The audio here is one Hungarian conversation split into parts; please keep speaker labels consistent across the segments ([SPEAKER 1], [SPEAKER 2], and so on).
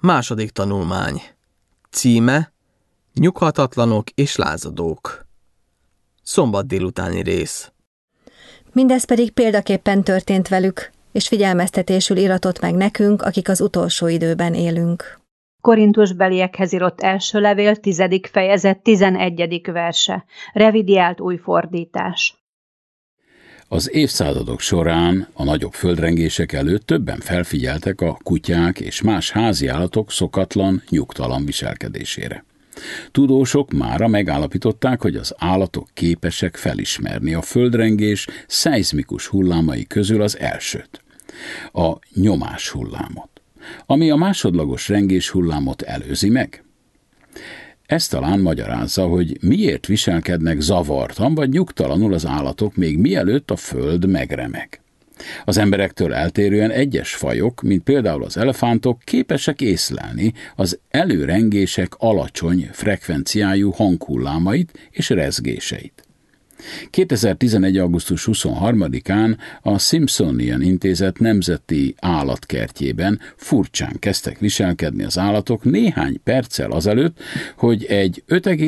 [SPEAKER 1] Második tanulmány. Címe: Nyughatatlanok és lázadók. Szombat délutáni rész.
[SPEAKER 2] Mindez pedig példaképpen történt velük, és figyelmeztetésül iratott meg nekünk, akik az utolsó időben élünk.
[SPEAKER 3] Korintusbeliekhez írott első levél, 10. fejezet, 11. verse. Revidiált új fordítás.
[SPEAKER 4] Az évszázadok során a nagyobb földrengések előtt többen felfigyeltek a kutyák és más háziállatok szokatlan, nyugtalan viselkedésére. Tudósok mára megállapították, hogy az állatok képesek felismerni a földrengés szeizmikus hullámai közül az elsőt, a nyomás hullámot, ami a másodlagos rengés hullámot előzi meg. Ez talán magyarázza, hogy miért viselkednek zavartan vagy nyugtalanul az állatok még mielőtt a föld megremeg. Az emberektől eltérően egyes fajok, mint például az elefántok, képesek észlelni az előrengések alacsony frekvenciájú hanghullámait és rezgéseit. 2011. augusztus 23-án a Smithsonian Intézet nemzeti állatkertjében furcsán kezdtek viselkedni az állatok néhány perccel azelőtt, hogy egy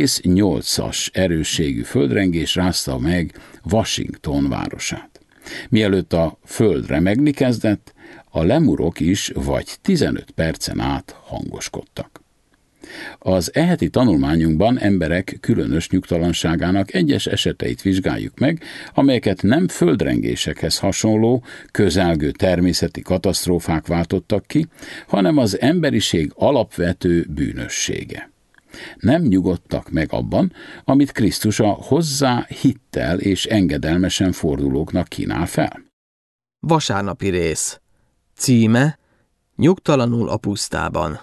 [SPEAKER 4] 5,8-as erősségű földrengés rázta meg Washington városát. Mielőtt a föld remegni kezdett, a lemurok is vagy 15 percen át hangoskodtak. Az eheti tanulmányunkban emberek különös nyugtalanságának egyes eseteit vizsgáljuk meg, amelyeket nem földrengésekhez hasonló, közelgő természeti katasztrófák váltottak ki, hanem az emberiség alapvető bűnössége. Nem nyugodtak meg abban, amit Krisztus a hozzá hittel és engedelmesen fordulóknak kínál fel.
[SPEAKER 1] Vasárnapi rész. Címe: Nyugtalanul a pusztában.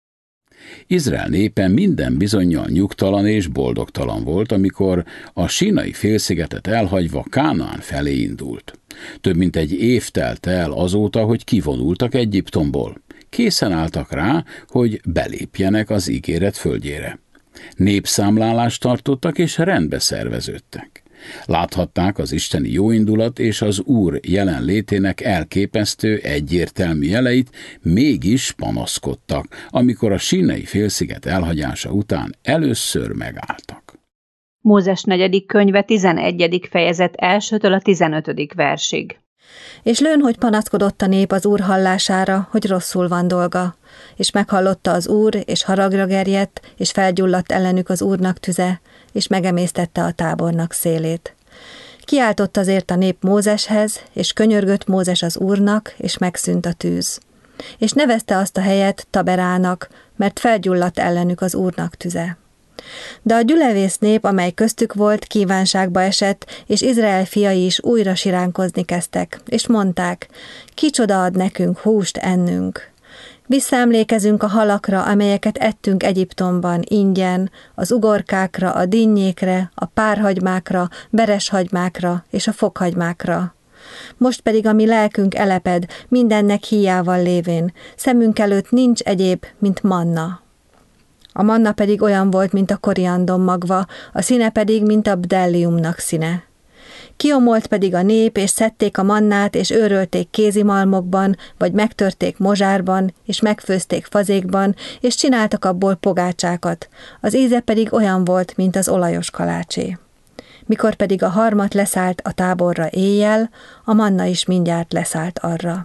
[SPEAKER 4] Izrael népe minden bizonnyal nyugtalan és boldogtalan volt, amikor a sínai félszigetet elhagyva Kánaán felé indult. Több mint egy év telt el azóta, hogy kivonultak Egyiptomból. Készen álltak rá, hogy belépjenek az ígéret földjére. Népszámlálást tartottak és rendbe szerveződtek. Láthatták az isteni jóindulat és az Úr jelenlétének elképesztő, egyértelmű jeleit, mégis panaszkodtak, amikor a sínai félsziget elhagyása után először megálltak.
[SPEAKER 3] Mózes 4. könyve, 11. fejezet 1-től a 15. versig.
[SPEAKER 2] És lőn, hogy panaszkodott a nép az Úr hallására, hogy rosszul van dolga, és meghallotta az Úr, és haragra gerjedt, és felgyulladt ellenük az Úrnak tüze, és megemésztette a tábornak szélét. Kiáltott azért a nép Mózeshez, és könyörgött Mózes az Úrnak, és megszűnt a tűz. És nevezte azt a helyet Taberának, mert felgyulladt ellenük az Úrnak tüze. De a gyülevész nép, amely köztük volt, kívánságba esett, és Izrael fiai is újra siránkozni kezdtek, és mondták: kicsoda ad nekünk húst ennünk? Visszaemlékezünk a halakra, amelyeket ettünk Egyiptomban ingyen, az ugorkákra, a dinnyékre, a párhagymákra, bereshagymákra és a fokhagymákra. Most pedig a mi lelkünk eleped, mindennek híjával lévén, szemünk előtt nincs egyéb, mint manna. A manna pedig olyan volt, mint a koriandom magva, a színe pedig, mint a bdelliumnak színe. Kiomolt pedig a nép, és szedték a mannát, és őrölték kézimalmokban, vagy megtörték mozsárban, és megfőzték fazékban, és csináltak abból pogácsákat. Az íze pedig olyan volt, mint az olajos kalácsé. Mikor pedig a harmat leszállt a táborra éjjel, a manna is mindjárt leszállt arra.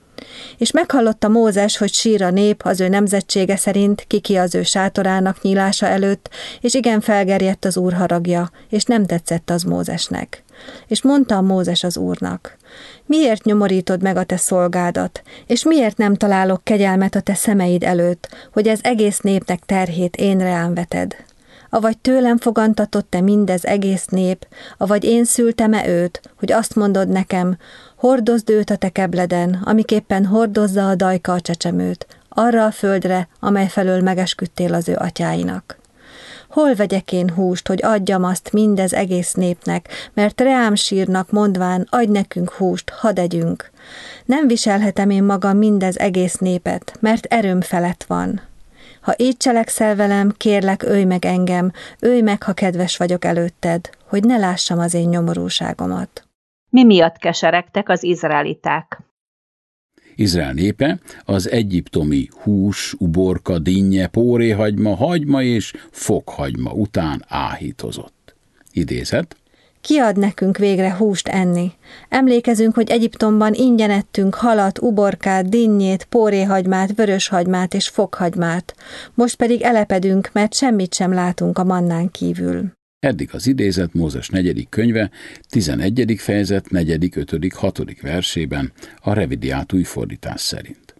[SPEAKER 2] És meghallotta Mózes, hogy sír a nép az ő nemzetsége szerint, kiki az ő sátorának nyílása előtt, és igen felgerjedt az Úr haragja, és nem tetszett az Mózesnek. És mondta Mózes az Úrnak: miért nyomorítod meg a te szolgádat, és miért nem találok kegyelmet a te szemeid előtt, hogy ez egész népnek terhét én reám veted? Avagy tőlem fogantatott te mindez egész nép, avagy én szültem-e őt, hogy azt mondod nekem: hordozd őt a te kebleden, amiképpen hordozza a dajka a csecsemőt, arra a földre, amely felől megesküdtél az ő atyáinak. Hol vegyek én húst, hogy adjam azt mindez egész népnek, mert reám sírnak, mondván: adj nekünk húst, hadd együnk. Nem viselhetem én magam mindez egész népet, mert erőm felett van. Ha így cselekszel velem, kérlek, ölj meg engem, ölj meg, ha kedves vagyok előtted, hogy ne lássam az én nyomorúságomat.
[SPEAKER 3] Mi miatt keseregtek az izraeliták?
[SPEAKER 4] Izrael népe az egyiptomi hús, uborka, dinnye, póréhagyma, hagyma és fokhagyma után áhítozott. Idézet.
[SPEAKER 2] Ki ad nekünk végre húst enni? Emlékezünk, hogy Egyiptomban ingyen ettünk halat, uborkát, dinnyét, póréhagymát, vöröshagymát és fokhagymát. Most pedig elepedünk, mert semmit sem látunk a mannán kívül.
[SPEAKER 4] Eddig az idézet Mózes 4. könyve 11. fejezet 4., 5., 6. versében a revidiált újfordítás szerint.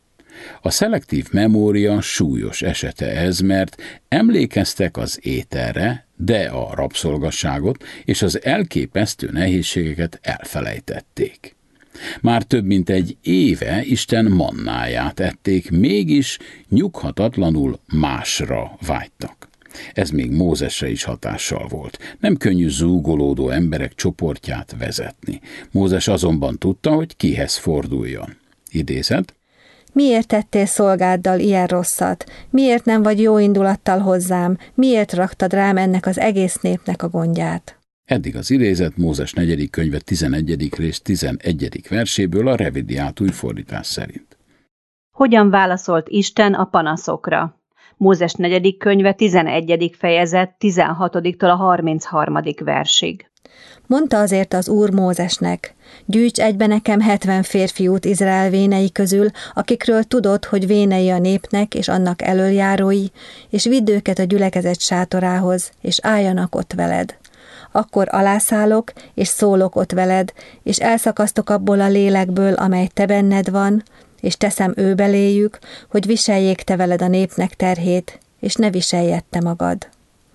[SPEAKER 4] A szelektív memória súlyos esete ez, mert emlékeztek az ételre, de a rabszolgasságot és az elképesztő nehézségeket elfelejtették. Már több mint egy éve Isten mannáját ették, mégis nyughatatlanul másra vágytak. Ez még Mózesre is hatással volt. Nem könnyű zúgolódó emberek csoportját vezetni. Mózes azonban tudta, hogy kihez forduljon. Idézet.
[SPEAKER 2] Miért tettél szolgáddal ilyen rosszat? Miért nem vagy jó indulattal hozzám? Miért raktad rám ennek az egész népnek a gondját?
[SPEAKER 4] Eddig az idézet Mózes 4. könyve 11. rész 11. verséből a revidiált újfordítás szerint.
[SPEAKER 3] Hogyan válaszolt Isten a panaszokra? Mózes 4. könyve 11. fejezet 16-tól a 33. versig.
[SPEAKER 2] Mondta azért az Úr Mózesnek, gyűjts egybe nekem 70 férfiút Izrael vénei közül, akikről tudod, hogy vénei a népnek és annak elöljárói, és vidd őket a gyülekezet sátorához, és álljanak ott veled. Akkor alászállok, és szólok ott veled, és elszakasztok abból a lélekből, amely te benned van, és teszem ő beléjük, hogy viseljék te veled a népnek terhét, és ne viseljed te magad.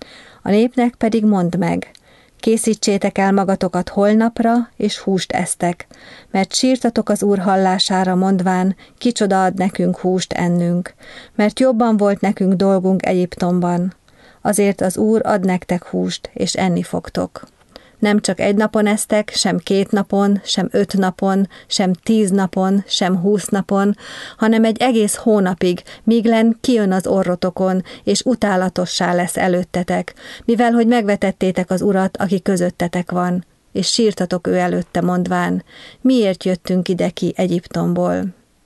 [SPEAKER 2] A népnek pedig mondd meg, készítsétek el magatokat holnapra, és húst esztek, mert sírtatok az Úr hallására mondván, kicsoda ad nekünk húst ennünk, mert jobban volt nekünk dolgunk Egyiptomban. Azért az Úr ad nektek húst, és enni fogtok. Nem csak egy napon esztek, sem 2 napon, sem 5 napon, sem 10 napon, sem 20 napon, hanem egy egész hónapig, míg len kijön az orrotokon, és utálatossá lesz előttetek, mivel hogy megvetettétek az Urat, aki közöttetek van, és sírtatok ő előtte mondván, miért jöttünk ide ki Egyiptomból?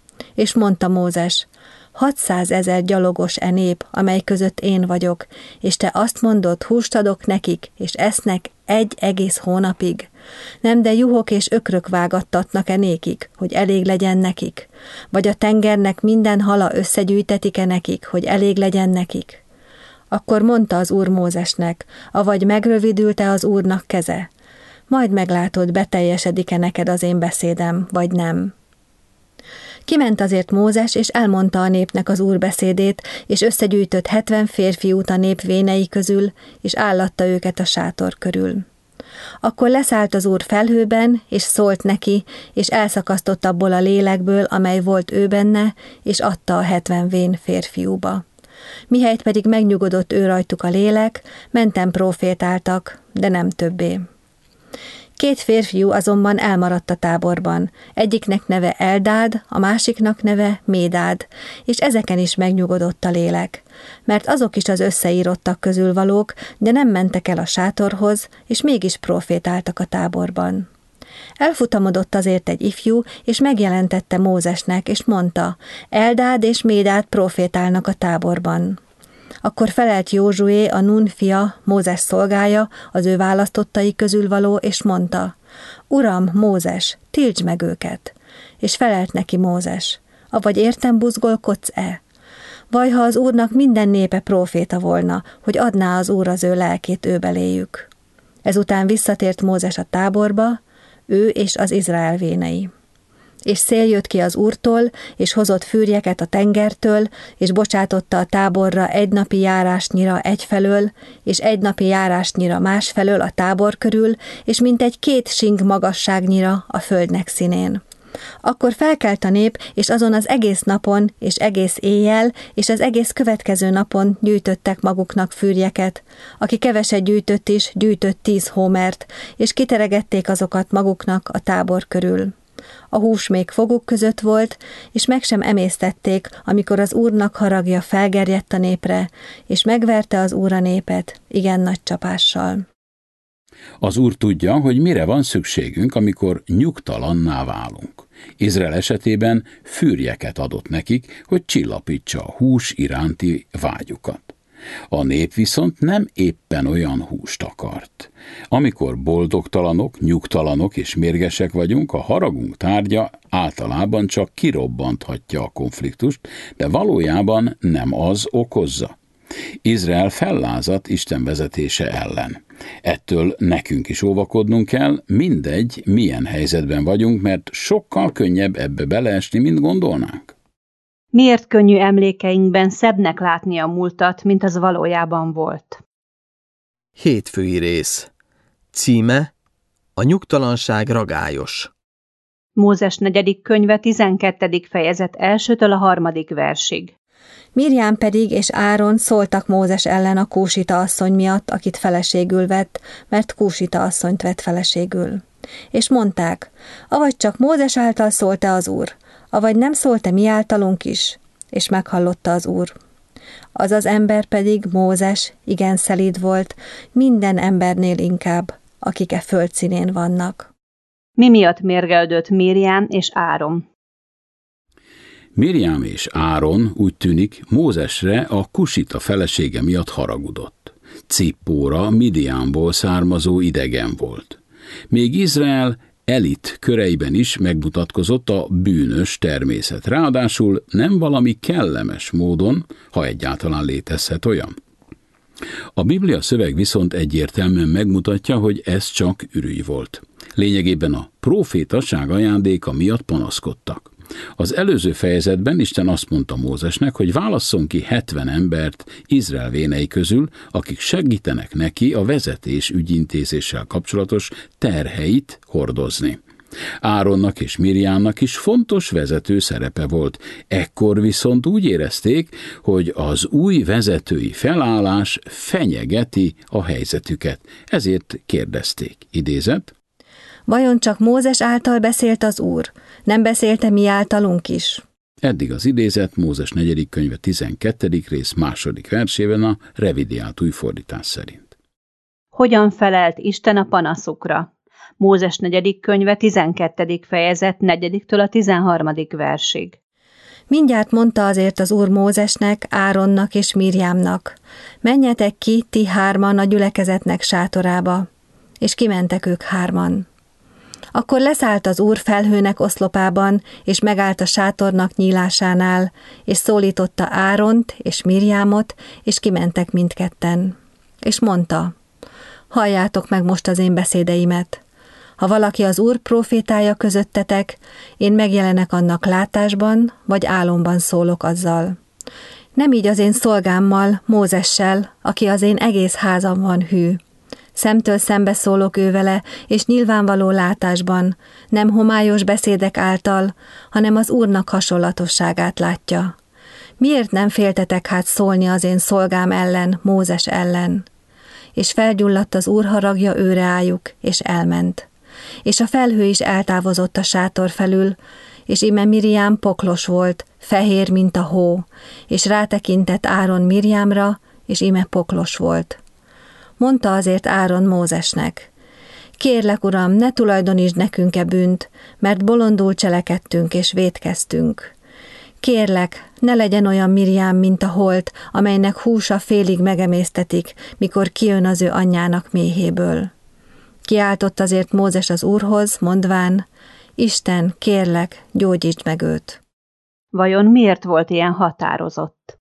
[SPEAKER 2] És mondta Mózes, 600 000 gyalogos e nép, amely között én vagyok, és te azt mondod, húst adok nekik, és esznek egy egész hónapig. Nem, de juhok és ökrök vágattatnak-e nékik, hogy elég legyen nekik? Vagy a tengernek minden hala összegyűjtetik-e nekik, hogy elég legyen nekik? Akkor mondta az Úr Mózesnek, avagy megrövidült-e az Úrnak keze? Majd meglátod, beteljesedik-e neked az én beszédem, vagy nem. Kiment azért Mózes, és elmondta a népnek az Úr beszédét, és összegyűjtött 70 férfiút a nép vénei közül, és állatta őket a sátor körül. Akkor leszállt az Úr felhőben, és szólt neki, és elszakasztott abból a lélekből, amely volt ő benne, és adta a 70 vén férfiúba. Mihelyt pedig megnyugodott ő rajtuk a lélek, menten prófétáltak, de nem többé. 2 férfiú azonban elmaradt a táborban, egyiknek neve Eldád, a másiknak neve Médád, és ezeken is megnyugodott a lélek, mert azok is az összeírottak közül valók, de nem mentek el a sátorhoz, és mégis prófétáltak a táborban. Elfutamodott azért egy ifjú, és megjelentette Mózesnek, és mondta, Eldád és Médád prófétálnak a táborban. Akkor felelt Józsué, a Nun fia, Mózes szolgája, az ő választottai közül való, és mondta, Uram, Mózes, tiltsd meg őket. És felelt neki Mózes, avagy értem buzgolkodsz-e? Vaj, ha az Úrnak minden népe próféta volna, hogy adná az Úr az ő lelkét ő beléjük. Ezután visszatért Mózes a táborba, ő és az Izrael vénei. És szél jött ki az Úrtól, és hozott fűrjeket a tengertől, és bocsátotta a táborra 1 napi járásnyira egyfelől, és 1 napi járásnyira másfelől a tábor körül, és mintegy 2 sing magasságnyira a földnek színén. Akkor felkelt a nép, és azon az egész napon, és egész éjjel, és az egész következő napon gyűjtöttek maguknak fűrjeket. Aki keveset gyűjtött is, gyűjtött 10 hómert, és kiteregették azokat maguknak a tábor körül. A hús még foguk között volt, és meg sem emésztették, amikor az Úrnak haragja felgerjedt a népre, és megverte az Úr a népet igen nagy csapással.
[SPEAKER 4] Az Úr tudja, hogy mire van szükségünk, amikor nyugtalanná válunk. Izrael esetében fűrjeket adott nekik, hogy csillapítsa a hús iránti vágyukat. A nép viszont nem éppen olyan húst akart. Amikor boldogtalanok, nyugtalanok és mérgesek vagyunk, a haragunk tárgya általában csak kirobbanthatja a konfliktust, de valójában nem az okozza. Izrael fellázadt Isten vezetése ellen. Ettől nekünk is óvakodnunk kell, mindegy, milyen helyzetben vagyunk, mert sokkal könnyebb ebbe beleesni, mint gondolnánk.
[SPEAKER 3] Miért könnyű emlékeinkben szebbnek látni a múltat, mint az valójában volt?
[SPEAKER 1] Hétfői rész. Címe: A nyugtalanság ragályos.
[SPEAKER 3] Mózes 4. könyve 12. fejezet 1-től a 3. versig.
[SPEAKER 2] Mirjám pedig és Áron szóltak Mózes ellen a Kúsita asszony miatt, akit feleségül vett, mert Kúsita asszonyt vett feleségül. És mondták: avagy csak Mózes által szólt-e az Úr, avagy nem szólt-e mi általunk is? És meghallotta az Úr. Az az ember pedig, Mózes, igen szelíd volt, minden embernél inkább, akik e földszínén vannak.
[SPEAKER 3] Mi miatt mérgelődött Mirjám és Áron?
[SPEAKER 4] Mirjám és Áron, úgy tűnik, Mózesre a Kusita felesége miatt haragudott. Cippóra Midiánból származó idegen volt. Még Izrael elit köreiben is megmutatkozott a bűnös természet, ráadásul nem valami kellemes módon, ha egyáltalán létezhet olyan. A Biblia szöveg viszont egyértelműen megmutatja, hogy ez csak ürügy volt. Lényegében a prófétaság ajándéka miatt panaszkodtak. Az előző fejezetben Isten azt mondta Mózesnek, hogy válasszon ki 70 embert Izrael vénei közül, akik segítenek neki a vezetés ügyintézéssel kapcsolatos terheit hordozni. Áronnak és Mirjámnak is fontos vezető szerepe volt. Ekkor viszont úgy érezték, hogy az új vezetői felállás fenyegeti a helyzetüket. Ezért kérdezték. Idézet:
[SPEAKER 2] Vajon csak Mózes által beszélt az Úr? Nem beszélte mi általunk is?
[SPEAKER 4] Eddig az idézet Mózes 4. könyve 12. rész 2. versében a revidiált újfordítás szerint.
[SPEAKER 3] Hogyan felelt Isten a panaszukra? Mózes 4. könyve 12. fejezet 4-től a 13. versig.
[SPEAKER 2] Mindjárt mondta azért az Úr Mózesnek, Áronnak és Mirjámnak: menjetek ki, ti 3-an a gyülekezetnek sátorába. És kimentek ők 3-an. Akkor leszállt az Úr felhőnek oszlopában, és megállt a sátornak nyílásánál, és szólította Áront és Mirjámot, és kimentek mindketten. És mondta: halljátok meg most az én beszédeimet. Ha valaki az Úr prófétája közöttetek, én megjelenek annak látásban, vagy álomban szólok azzal. Nem így az én szolgámmal, Mózessel, aki az én egész házamban hű. Szemtől szembe szólok ővele, és nyilvánvaló látásban, nem homályos beszédek által, hanem az Úrnak hasonlatosságát látja. Miért nem féltetek hát szólni az én szolgám ellen, Mózes ellen? És felgyulladt az Úr haragja őreájuk, és elment. És a felhő is eltávozott a sátor felül, és ime Mirjám poklos volt, fehér, mint a hó, és rátekintett Áron Mirjámra, és ime poklos volt. Mondta azért Áron Mózesnek: kérlek, Uram, ne tulajdonítsd nekünk bűnt, mert bolondul cselekedtünk és vétkeztünk. Kérlek, ne legyen olyan Mirjám, mint a holt, amelynek húsa félig megemésztetik, mikor kijön az ő anyjának méhéből. Kiáltott azért Mózes az Úrhoz, mondván: Isten, kérlek, gyógyítsd meg őt.
[SPEAKER 3] Vajon miért volt ilyen határozott?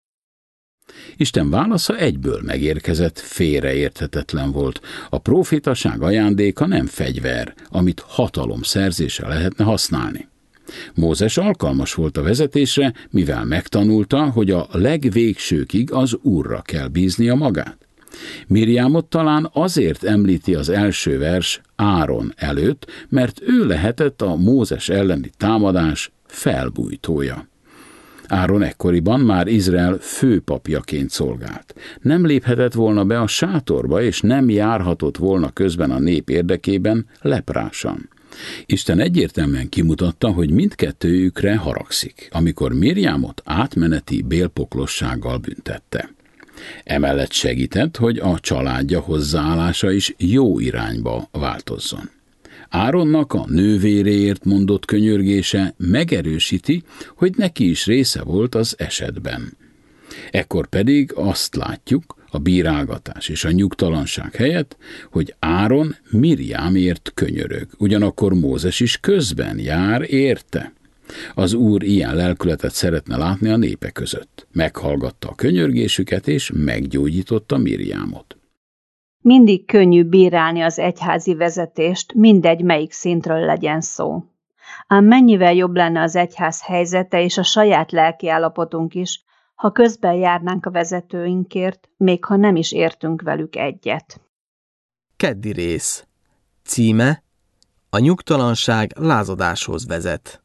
[SPEAKER 4] Isten válasza egyből megérkezett, félreérthetetlen volt. A prófétaság ajándéka nem fegyver, amit hatalom szerzésre lehetne használni. Mózes alkalmas volt a vezetésre, mivel megtanulta, hogy a legvégsőkig az Úrra kell bíznia magát. Mirjámot talán azért említi az első vers Áron előtt, mert ő lehetett a Mózes elleni támadás felbújtója. Áron ekkoriban már Izrael főpapjaként szolgált. Nem léphetett volna be a sátorba, és nem járhatott volna közben a nép érdekében leprásan. Isten egyértelműen kimutatta, hogy mindkettőjükre haragszik, amikor Mirjámot átmeneti bélpoklossággal büntette. Emellett segített, hogy a családja hozzáállása is jó irányba változzon. Áronnak a nővéréért mondott könyörgése megerősíti, hogy neki is része volt az esetben. Ekkor pedig azt látjuk, a bírálgatás és a nyugtalanság helyett, hogy Áron Mirjámért könyörög, ugyanakkor Mózes is közben jár érte. Az Úr ilyen lelkületet szeretne látni a népe között. Meghallgatta a könyörgésüket és meggyógyította Mirjámot.
[SPEAKER 3] Mindig könnyű bírálni az egyházi vezetést, mindegy melyik szintről legyen szó. Ám mennyivel jobb lenne az egyház helyzete és a saját lelki állapotunk is, ha közben járnánk a vezetőinkért, még ha nem is értünk velük egyet.
[SPEAKER 1] Keddi rész. Címe: A nyugtalanság lázadáshoz vezet.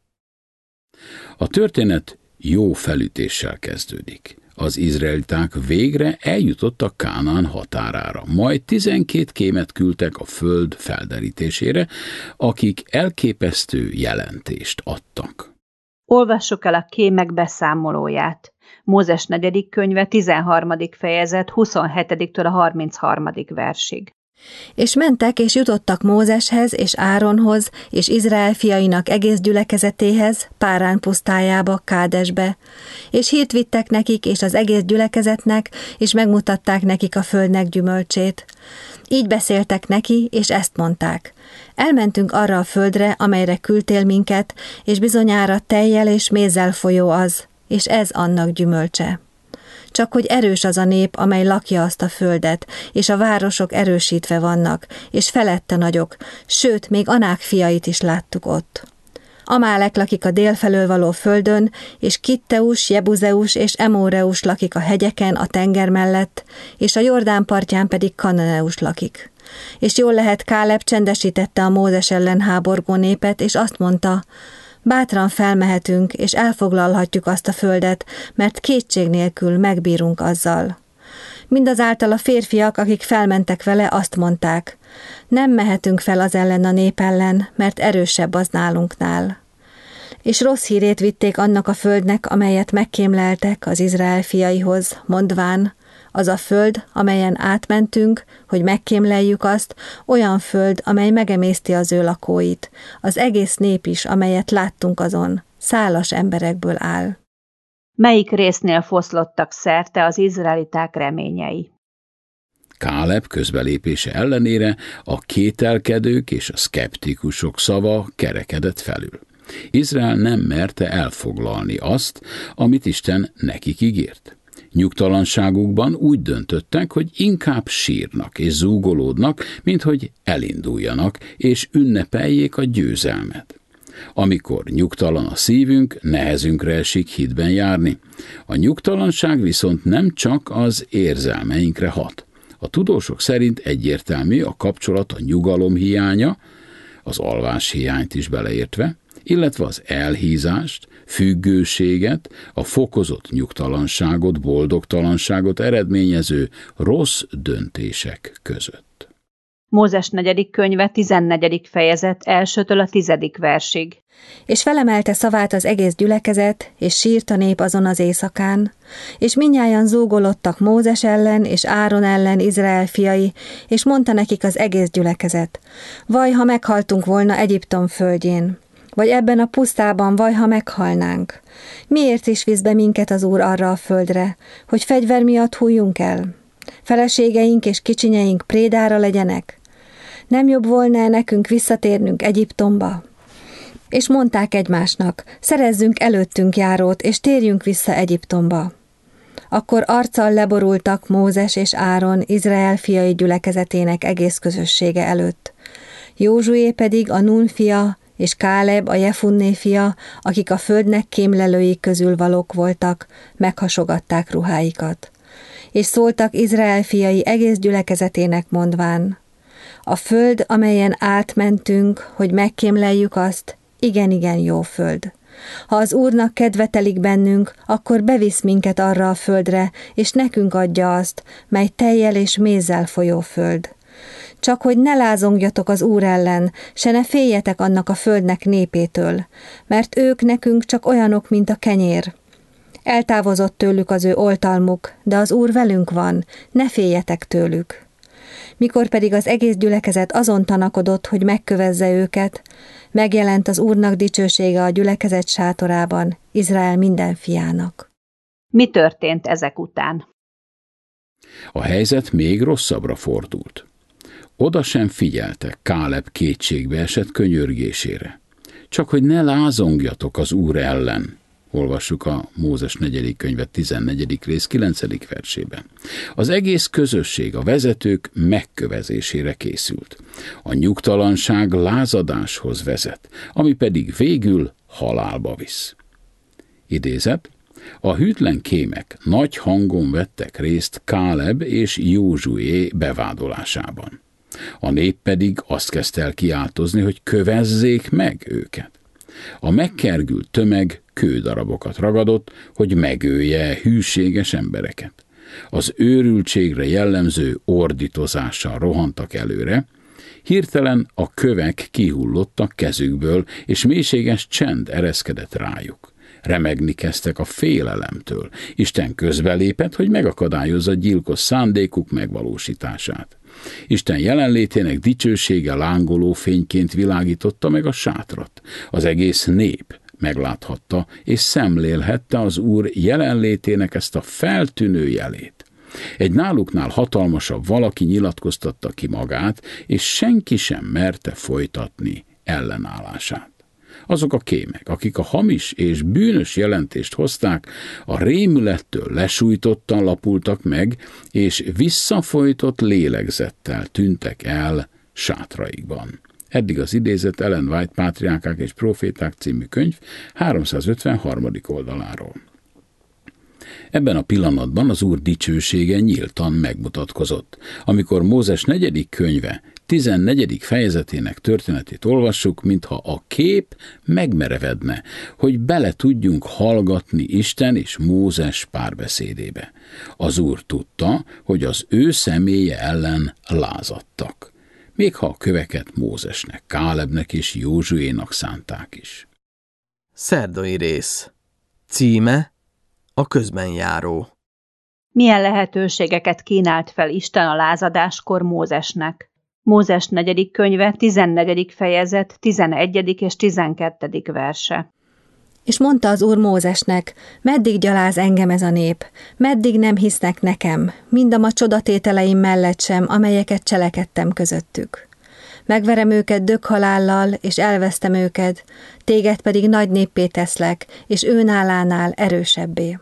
[SPEAKER 4] A történet jó felütéssel kezdődik. Az izraeliták végre eljutottak Kánaán határára, majd 12 kémet küldtek a föld felderítésére, akik elképesztő jelentést adtak.
[SPEAKER 3] Olvassuk el a kémek beszámolóját. Mózes 4. könyve 13. fejezet 27-től a 33. versig.
[SPEAKER 2] És mentek, és jutottak Mózeshez, és Áronhoz, és Izrael fiainak egész gyülekezetéhez, Párán pusztájába, Kádesbe. És hírt vittek nekik, és az egész gyülekezetnek, és megmutatták nekik a földnek gyümölcsét. Így beszéltek neki, és ezt mondták: elmentünk arra a földre, amelyre küldtél minket, és bizonyára tejjel és mézzel folyó az, és ez annak gyümölcse. Csak hogy erős az a nép, amely lakja azt a földet, és a városok erősítve vannak, és felette nagyok, sőt, még Anák fiait is láttuk ott. Amálek lakik a délfelől való földön, és Kitteus, Jebuzeus és Emóreus lakik a hegyeken, a tenger mellett, és a Jordán partján pedig Kananeus lakik. És jól lehet, Káleb csendesítette a Mózes ellen háborgó népet, és azt mondta: bátran felmehetünk, és elfoglalhatjuk azt a földet, mert kétség nélkül megbírunk azzal. Mindazáltal a férfiak, akik felmentek vele, azt mondták: nem mehetünk fel az ellen a nép ellen, mert erősebb az nálunknál. És rossz hírét vitték annak a földnek, amelyet megkémleltek az Izrael fiaihoz, mondván: az a föld, amelyen átmentünk, hogy megkémleljük azt, olyan föld, amely megemészti az ő lakóit. Az egész nép is, amelyet láttunk azon, szálas emberekből áll.
[SPEAKER 3] Melyik résznél foszlottak szerte az izraeliták reményei?
[SPEAKER 4] Káleb közbelépése ellenére a kételkedők és a szkeptikusok szava kerekedett felül. Izrael nem merte elfoglalni azt, amit Isten nekik ígért. Nyugtalanságukban úgy döntöttek, hogy inkább sírnak és zúgolódnak, mint hogy elinduljanak és ünnepeljék a győzelmet. Amikor nyugtalan a szívünk, nehezünkre esik hitben járni. A nyugtalanság viszont nem csak az érzelmeinkre hat. A tudósok szerint egyértelmű a kapcsolat a nyugalom hiánya, az alvás hiányt is beleértve, illetve az elhízást, függőséget, a fokozott nyugtalanságot, boldogtalanságot eredményező rossz döntések között.
[SPEAKER 3] Mózes 4. könyve 14. fejezet 1-től a 10. versig.
[SPEAKER 2] És felemelte szavát az egész gyülekezet, és sírt a nép azon az éjszakán, és mindnyájan zúgolódtak Mózes ellen és Áron ellen Izrael fiai, és mondta nekik az egész gyülekezet: vaj, ha meghaltunk volna Egyiptom földjén, vagy ebben a pusztában, vaj, ha meghalnánk. Miért is visz be minket az Úr arra a földre, hogy fegyver miatt hújjunk el? Feleségeink és kicsinyeink prédára legyenek? Nem jobb volna nekünk visszatérnünk Egyiptomba? És mondták egymásnak: szerezzünk előttünk járót, és térjünk vissza Egyiptomba. Akkor arccal leborultak Mózes és Áron Izrael fiai gyülekezetének egész közössége előtt. Józsué pedig a Nun fia, és Káleb a Jefunné fia, akik a földnek kémlelőik közül valók voltak, meghasogatták ruháikat. És szóltak Izrael fiai egész gyülekezetének mondván: a föld, amelyen átmentünk, hogy megkémleljük azt, igen, jó föld. Ha az Úrnak kedve telik bennünk, akkor bevisz minket arra a földre, és nekünk adja azt, mely tejjel és mézzel folyó föld. Csak hogy ne lázongjatok az Úr ellen, se ne féljetek annak a földnek népétől, mert ők nekünk csak olyanok, mint a kenyér. Eltávozott tőlük az ő oltalmuk, de az Úr velünk van, ne féljetek tőlük. Mikor pedig az egész gyülekezet azon tanakodott, hogy megkövezze őket, megjelent az Úrnak dicsősége a gyülekezet sátorában, Izrael minden fiának.
[SPEAKER 3] Mi történt ezek után?
[SPEAKER 4] A helyzet még rosszabbra fordult. Oda sem figyeltek Káleb kétségbe esett könyörgésére. Csak hogy ne lázongjatok az Úr ellen. Olvassuk a Mózes 4. könyve 14. rész 9. versében. Az egész közösség a vezetők megkövezésére készült. A nyugtalanság lázadáshoz vezet, ami pedig végül halálba visz. Idézet: a hűtlen kémek nagy hangon vettek részt Káleb és Józsué bevádolásában. A nép pedig azt kezdte el kiáltozni, hogy kövezzék meg őket. A megkergült tömeg kődarabokat ragadott, hogy megölje hűséges embereket. Az őrültségre jellemző ordítozással rohantak előre, hirtelen a kövek kihullottak kezükből, és mélységes csend ereszkedett rájuk. Remegni kezdtek a félelemtől. Isten közbelépett, hogy megakadályozza gyilkos szándékuk megvalósítását. Isten jelenlétének dicsősége lángoló fényként világította meg a sátrat. Az egész nép megláthatta és szemlélhette az Úr jelenlétének ezt a feltűnő jelét. Egy náluknál hatalmasabb valaki nyilatkoztatta ki magát, és senki sem merte folytatni ellenállását. Azok a kémek, akik a hamis és bűnös jelentést hozták, a rémülettől lesújtottan lapultak meg, és visszafolytott lélegzettel tűntek el sátraikban. Eddig az idézet Ellen White Pátriárkák és Proféták című könyv 353. oldaláról. Ebben a pillanatban az Úr dicsősége nyíltan megmutatkozott. Amikor Mózes 4. könyve 14. fejezetének történetét olvassuk, mintha a kép megmerevedne, hogy bele tudjunk hallgatni Isten és Mózes párbeszédébe. Az Úr tudta, hogy az ő személye ellen lázadtak, még ha a köveket Mózesnek, Kálebnek és Józsuénak szánták is.
[SPEAKER 1] Szerdai rész. Címe: a közben járó.
[SPEAKER 3] Milyen lehetőségeket kínált fel Isten a lázadáskor Mózesnek? Mózes 4. könyve 14. fejezet 11. és 12. verse.
[SPEAKER 2] És mondta az Úr Mózesnek, meddig gyaláz engem ez a nép, meddig nem hisznek nekem, mindam a csodatételeim mellett sem, amelyeket cselekedtem közöttük. Megverem őket döghalállal, és elvesztem őket, téged pedig nagy néppé teszlek, és ő nálánál erősebbé.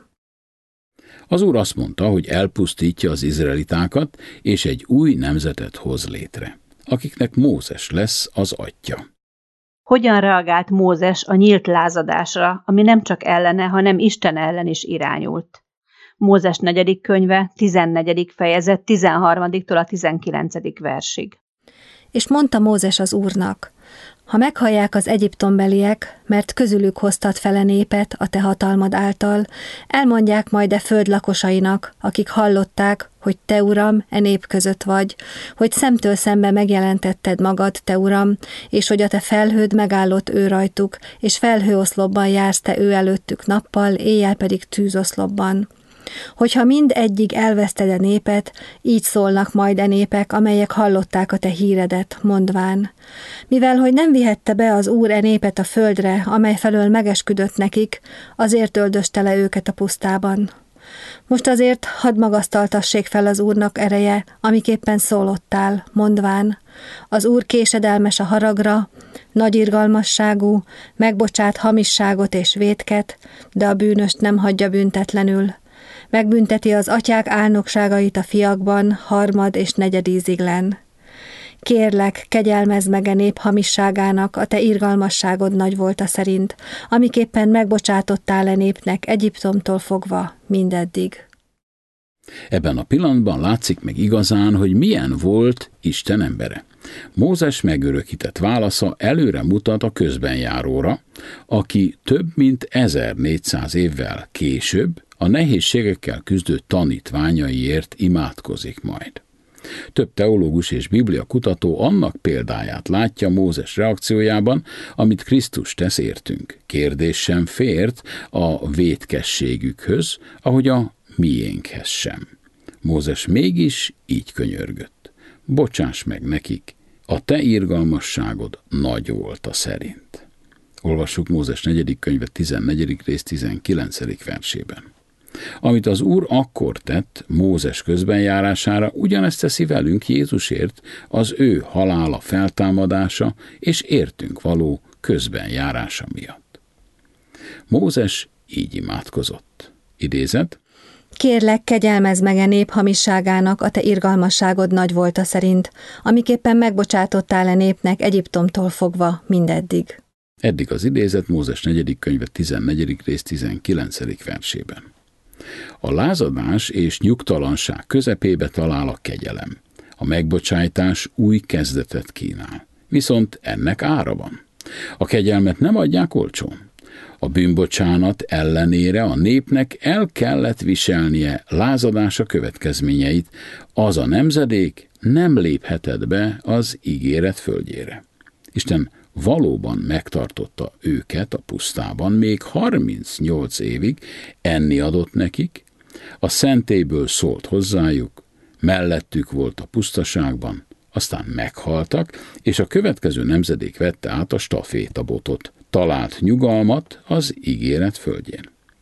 [SPEAKER 4] Az Úr azt mondta, hogy elpusztítja az izraelitákat, és egy új nemzetet hoz létre, akiknek Mózes lesz az atya.
[SPEAKER 3] Hogyan reagált Mózes a nyílt lázadásra, ami nem csak ellene, hanem Isten ellen is irányult? Mózes 4. könyve 14. fejezet 13-tól a 19. versig.
[SPEAKER 2] És mondta Mózes az Úrnak, ha meghallják az egyiptombeliek, mert közülük hoztad fel a népet a te hatalmad által, elmondják majd e föld lakosainak, akik hallották, hogy te, Uram, e nép között vagy, hogy szemtől szembe megjelentetted magad, te, Uram, és hogy a te felhőd megállott ő rajtuk, és felhőoszlopban jársz te ő előttük nappal, éjjel pedig tűzoszlopban. Hogyha mind egyig elveszted a népet, így szólnak majd a népek, amelyek hallották a te híredet, mondván. Mivel, hogy nem vihette be az Úr e népet a földre, amely felől megesküdött nekik, azért öldöste le őket a pusztában. Most azért hadd magasztaltassék fel az Úrnak ereje, amiképpen szólottál, mondván. Az Úr késedelmes a haragra, nagy irgalmasságú, megbocsát hamisságot és vétket, de a bűnöst nem hagyja büntetlenül. Megbünteti az atyák álnokságait a fiakban, harmad és negyedíziglen. Kérlek, kegyelmezd meg a nép hamisságának, a te irgalmasságod nagy volta szerint, amiképpen megbocsátottál a népnek Egyiptomtól fogva mindeddig.
[SPEAKER 4] Ebben a pillanatban látszik meg igazán, hogy milyen volt Isten embere. Mózes megörökített válasza előre mutat a közbenjáróra, aki több mint 1400 évvel később a nehézségekkel küzdő tanítványaiért imádkozik majd. Több teológus és bibliakutató annak példáját látja Mózes reakciójában, amit Krisztus tesz értünk. Kérdés sem fért a vétkességükhöz, ahogy a miénkhez sem. Mózes mégis így könyörgött. bocsáss meg nekik, a te irgalmasságod nagy volt a szerint. Olvassuk Mózes 4. könyve 14. rész 19. versében. Amit az Úr akkor tett Mózes közbenjárására, ugyanezt teszi velünk Jézusért, az ő halála, feltámadása és értünk való közbenjárása miatt. Mózes így imádkozott. Idézet:
[SPEAKER 2] Kérlek, kegyelmezd meg a nép hamisságának, a te irgalmasságod nagy volta szerint, amiképpen megbocsátottál a népnek Egyiptomtól fogva mindeddig.
[SPEAKER 4] Eddig az idézet Mózes 4. könyve 14. rész 19. versében. A lázadás és nyugtalanság közepébe talál a kegyelem. A megbocsájtás új kezdetet kínál. Viszont ennek ára van. A kegyelmet nem adják olcsón. A bűnbocsánat ellenére a népnek el kellett viselnie lázadása következményeit, az a nemzedék nem léphetett be az ígéret földjére. Isten valóban megtartotta őket a pusztában, még 38 évig enni adott nekik, a szentélyből szólt hozzájuk, mellettük volt a pusztaságban, aztán meghaltak, és a következő nemzedék vette át a stafétabotot, talált nyugalmat az ígéret földjén.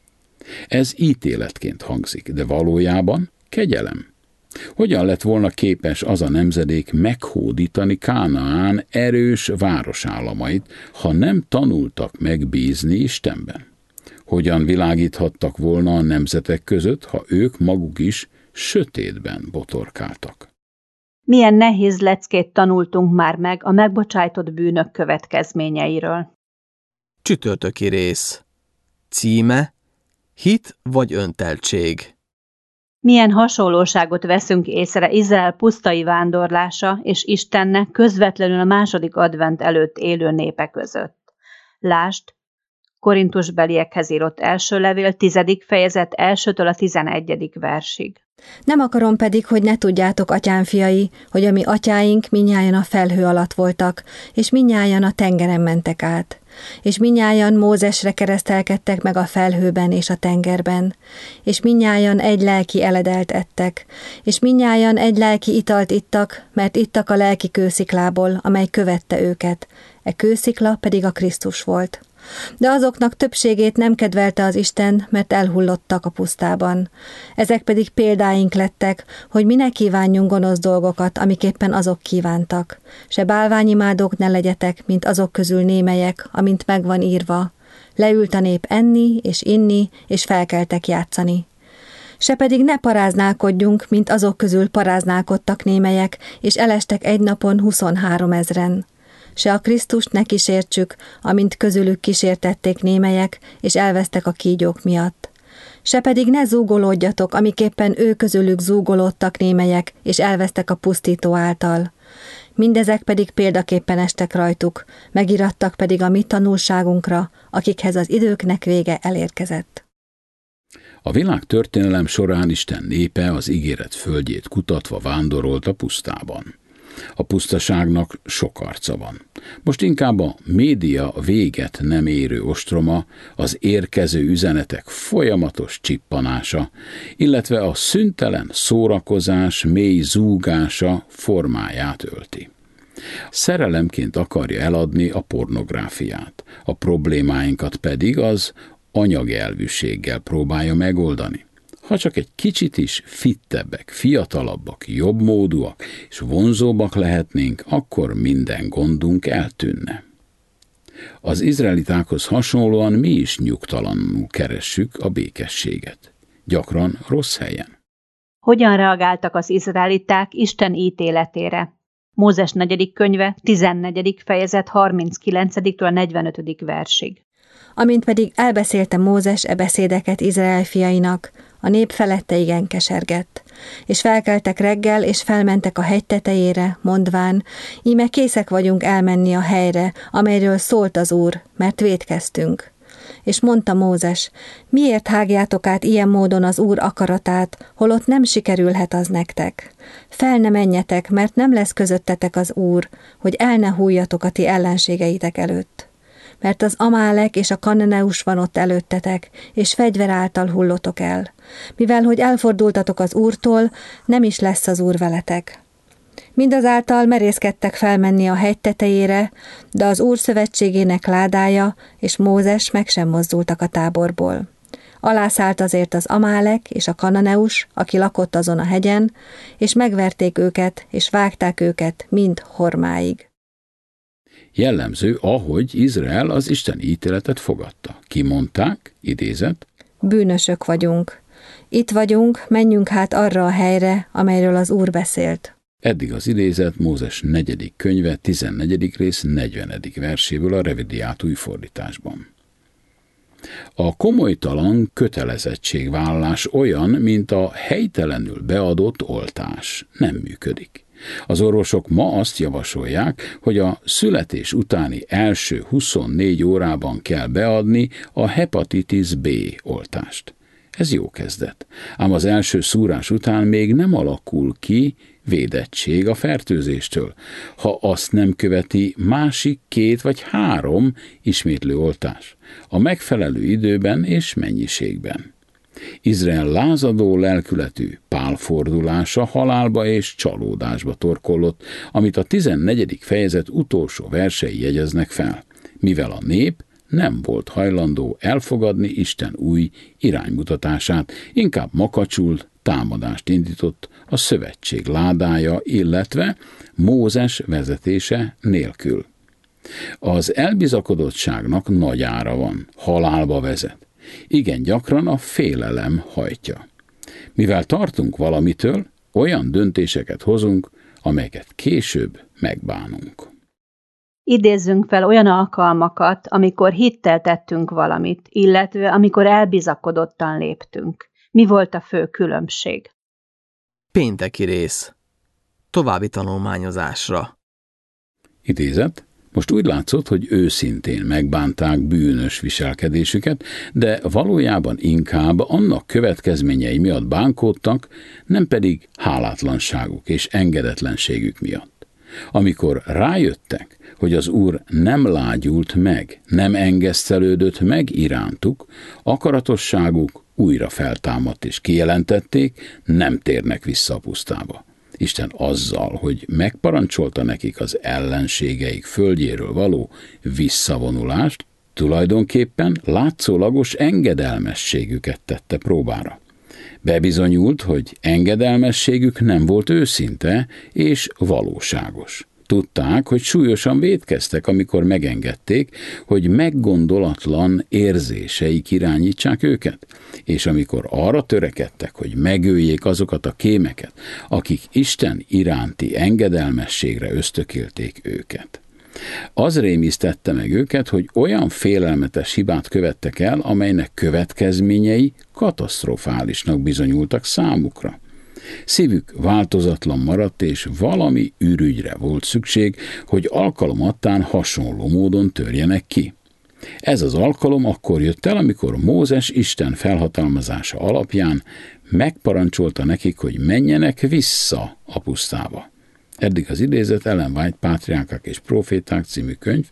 [SPEAKER 4] Ez ítéletként hangzik, de valójában kegyelem. Hogyan lett volna képes az a nemzedék meghódítani Kánaán erős városállamait, ha nem tanultak megbízni Istenben? Hogyan világíthattak volna a nemzetek között, ha ők maguk is sötétben botorkáltak?
[SPEAKER 3] Milyen nehéz leckét tanultunk már meg a megbocsájtott bűnök következményeiről.
[SPEAKER 1] Csütörtöki rész. Címe: Hit vagy önteltség.
[SPEAKER 3] Milyen hasonlóságot veszünk észre Izrael pusztai vándorlása és Istennek közvetlenül a második advent előtt élő népe között. Lásd, Korintusbeliekhez írott első levél, 10. fejezet 1-től a 11. versig.
[SPEAKER 2] Nem akarom pedig, hogy ne tudjátok, atyám fiai, hogy a mi atyáink mindnyájan a felhő alatt voltak, és mindnyájan a tengeren mentek át. És mindnyájan Mózesre keresztelkedtek meg a felhőben és a tengerben, és mindnyájan egy lelki eledelt ettek, és mindnyájan egy lelki italt ittak, mert ittak a lelki kősziklából, amely követte őket, e kőszikla pedig a Krisztus volt. De azoknak többségét nem kedvelte az Isten, mert elhullottak a pusztában. Ezek pedig példáink lettek, hogy mi ne kívánjunk gonosz dolgokat, amiképpen azok kívántak. Se bálványimádók ne legyetek, mint azok közül némelyek, amint megvan írva. Leült a nép enni és inni, és felkeltek játszani. Se pedig ne paráználkodjunk, mint azok közül paráználkodtak némelyek, és elestek egy napon 23 000. Se a Krisztust ne kísértsük, amint közülük kísértették némelyek, és elvesztek a kígyók miatt. Se pedig ne zúgolódjatok, amiképpen ő közülük zúgolódtak némelyek, és elvesztek a pusztító által. Mindezek pedig példaképpen estek rajtuk, megirattak pedig a mi tanulságunkra, akikhez az időknek vége elérkezett.
[SPEAKER 4] A világ történelem során Isten népe az ígéret földjét kutatva vándorolt a pusztában. A pusztaságnak sok arca van. Most inkább a média véget nem érő ostroma, az érkező üzenetek folyamatos csippanása, illetve a szüntelen szórakozás mély zúgása formáját ölti. Szerelemként akarja eladni a pornográfiát, a problémáinkat pedig az anyagelvűséggel próbálja megoldani. Ha csak egy kicsit is fittebbek, fiatalabbak, jobbmódúak és vonzóbbak lehetnénk, akkor minden gondunk eltűnne. Az izraelitákhoz hasonlóan mi is nyugtalanul keressük a békességet. Gyakran rossz helyen.
[SPEAKER 3] Hogyan reagáltak az izraeliták Isten ítéletére? Mózes 4. könyve, 14. fejezet 39-től 45. versig.
[SPEAKER 2] Amint pedig elbeszélte Mózes e beszédeket Izrael fiainak, a nép felette igen kesergett. És felkeltek reggel, és felmentek a hegy tetejére, mondván, íme készek vagyunk elmenni a helyre, amelyről szólt az Úr, mert vétkeztünk. És mondta Mózes, miért hágjátok át ilyen módon az Úr akaratát, holott nem sikerülhet az nektek? Fel ne menjetek, mert nem lesz közöttetek az Úr, hogy el ne hújjatok a ti ellenségeitek előtt. Mert az Amálek és a Kananeus van ott előttetek, és fegyver által hullotok el. Mivel, hogy elfordultatok az Úrtól, nem is lesz az Úr veletek. Mindazáltal merészkedtek felmenni a hegy tetejére, de az Úr szövetségének ládája és Mózes meg sem mozdultak a táborból. Alászállt azért az Amálek és a Kananeus, aki lakott azon a hegyen, és megverték őket, és vágták őket mind Hormáig.
[SPEAKER 4] Jellemző, ahogy Izrael az isteni ítéletet fogadta. Kimondták, idézet,
[SPEAKER 2] bűnösök vagyunk. Itt vagyunk, menjünk hát arra a helyre, amelyről az Úr beszélt.
[SPEAKER 4] Eddig az idézet Mózes 4. könyve 14. rész 40. verséből a revidiált új fordításban. A komolytalan kötelezettségvállalás olyan, mint a helytelenül beadott oltás. Nem működik. Az orvosok ma azt javasolják, hogy a születés utáni első 24 órában kell beadni a hepatitis B oltást. Ez jó kezdet, ám az első szúrás után még nem alakul ki védettség a fertőzéstől, ha azt nem követi másik 2 vagy 3 ismétlő oltás, a megfelelő időben és mennyiségben. Izrael lázadó lelkületű pálfordulása halálba és csalódásba torkollott, amit a 14. fejezet utolsó versei jegyeznek fel, mivel a nép nem volt hajlandó elfogadni Isten új iránymutatását, inkább makacsult, támadást indított a szövetség ládája, illetve Mózes vezetése nélkül. Az elbizakodottságnak nagy ára van, halálba vezet. Igen gyakran a félelem hajtja. Mivel tartunk valamitől, olyan döntéseket hozunk, amelyeket később megbánunk.
[SPEAKER 3] Idézzünk fel olyan alkalmakat, amikor hittel tettünk valamit, illetve amikor elbizakodottan léptünk. Mi volt a fő különbség?
[SPEAKER 1] Pénteki rész. További tanulmányozásra.
[SPEAKER 4] Idézet. Most úgy látszott, hogy őszintén megbánták bűnös viselkedésüket, de valójában inkább annak következményei miatt bánkódtak, nem pedig hálátlanságuk és engedetlenségük miatt. Amikor rájöttek, hogy az Úr nem lágyult meg, nem engesztelődött meg irántuk, akaratosságuk újra feltámadt és kijelentették, nem térnek vissza a pusztába. Isten azzal, hogy megparancsolta nekik az ellenségeik földjéről való visszavonulást, tulajdonképpen látszólagos engedelmességüket tette próbára. Bebizonyult, hogy engedelmességük nem volt őszinte és valóságos. Tudták, hogy súlyosan vétkeztek, amikor megengedték, hogy meggondolatlan érzéseik irányítsák őket, és amikor arra törekedtek, hogy megöljék azokat a kémeket, akik Isten iránti engedelmességre ösztökélték őket. Az rémisztette meg őket, hogy olyan félelmetes hibát követtek el, amelynek következményei katasztrofálisnak bizonyultak számukra. Szívük változatlan maradt, és valami ürügyre volt szükség, hogy alkalomattán hasonló módon törjenek ki. Ez az alkalom akkor jött el, amikor Mózes Isten felhatalmazása alapján megparancsolta nekik, hogy menjenek vissza a pusztába. Eddig az idézet Ellen White Pátriárkák és Proféták című könyv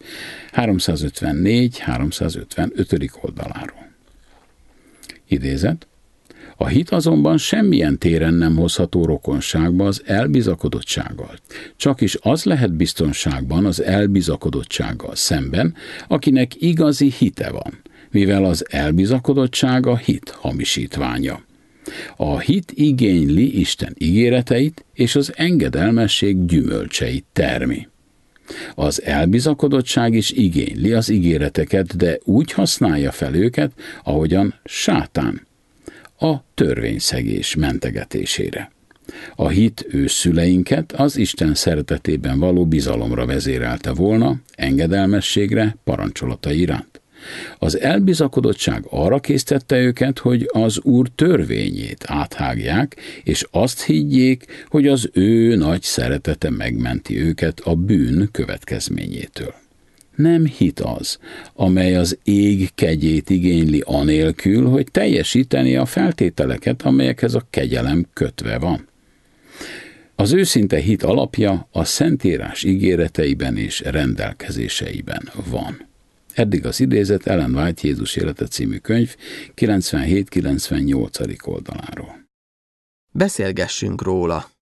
[SPEAKER 4] 354-355. oldaláról. Idézet. A hit azonban semmilyen téren nem hozható rokonságba az elbizakodottsággal. Csak is az lehet biztonságban az elbizakodottsággal szemben, akinek igazi hite van, mivel az elbizakodottság a hit hamisítványa. A hit igényli Isten ígéreteit, és az engedelmesség gyümölcseit termi. Az elbizakodottság is igényli az ígéreteket, de úgy használja fel őket, ahogyan sátán, a törvényszegés mentegetésére. A hit őszszüleinket az Isten szeretetében való bizalomra vezérelte volna, engedelmességre, parancsolata iránt. Az elbizakodottság arra késztette őket, hogy az Úr törvényét áthágják, és azt higgyék, hogy az ő nagy szeretete megmenti őket a bűn következményétől. Nem hit az, amely az ég kegyét igényli anélkül, hogy teljesíteni a feltételeket, amelyekhez a kegyelem kötve van. Az őszinte hit alapja a Szentírás ígéreteiben és rendelkezéseiben van. Eddig az idézet Ellen White Jézus élete című könyv 97-98. oldaláról.
[SPEAKER 1] Beszélgessünk róla.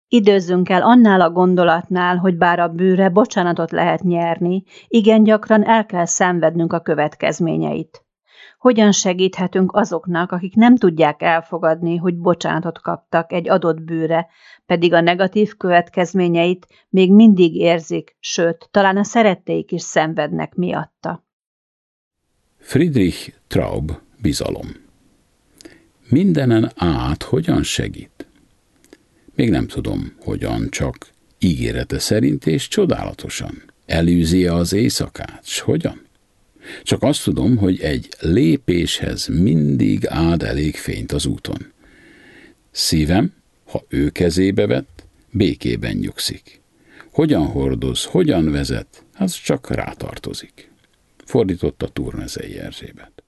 [SPEAKER 3] Időzzünk el annál a gondolatnál, hogy bár a bűre bocsánatot lehet nyerni, igen gyakran el kell szenvednünk a következményeit. Hogyan segíthetünk azoknak, akik nem tudják elfogadni, hogy bocsánatot kaptak egy adott bűre, pedig a negatív következményeit még mindig érzik, sőt, talán a szeretteik is szenvednek miatta.
[SPEAKER 4] Friedrich Traub, bizalom. Mindenen át hogyan segít? Még nem tudom, hogyan, csak ígérete szerint és csodálatosan. Elűzi az éjszakát, s hogyan? Csak azt tudom, hogy egy lépéshez mindig ad elég fényt az úton. Szívem, ha ő kezébe vett, békében nyugszik. Hogyan hordoz, hogyan vezet, az csak rátartozik. Fordította Turnezei Erzsébet.